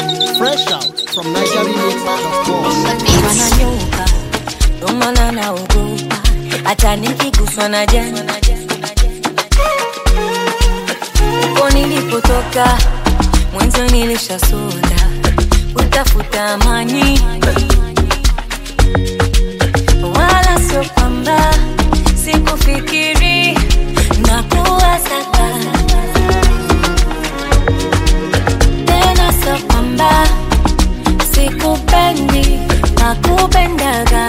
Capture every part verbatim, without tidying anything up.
Fresh out from Niger Remix dot com. Wananyuka, domana na ugopa, hata nikiguswa na jani. Uko nilipotoka, mwanzo nilishasoda, utafuta amani. Wala sio kwamba sikufikiri na kuwasaka. Tena sio kwamba sikupendi na kupendaga.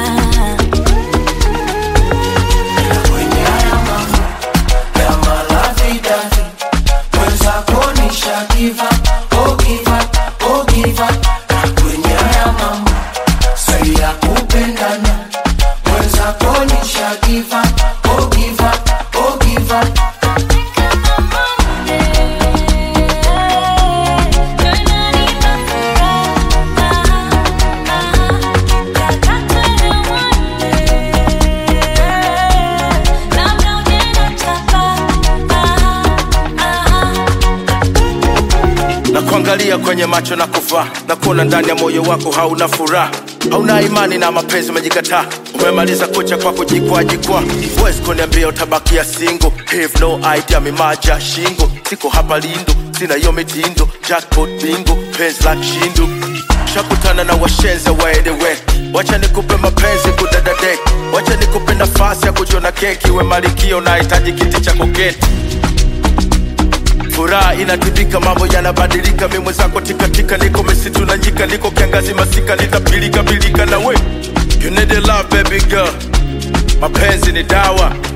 Kwenye haya mambo ya malavidavi, mwenzako nisha give up, oh give up, oh give up. Kwenye haya mambo si ya kupendana, mwenzako nisha give up, oh give up, oh give up. Na kuangalia kwenye macho na kufa, na kuona ndani ya moyo wako hauna furaha, hauna imani na mapenzi umejikataa. Umemaliza kucha kwa kujikwa jikwa, huwezi kuniambia utabakia single. Have no idea mimaja shingo, siko hapa lindo, sina hiyo mitindo. Jackpot bingo, penzi la kishindo. Shakutana na washenze waedewe, wacha nikupe mapenzi kudadade. Wacha nikupe nafasi ya kujiona keki, we malikio na hitaji kiti cha koketi. Furaha inatibika, mambo yanabadilika. Mimi mwenzako tika tika, niko misitu na nyika, niko kiangazi masika, nitapilika pilika na we. You need a love baby girl, mapenzi ni dawa.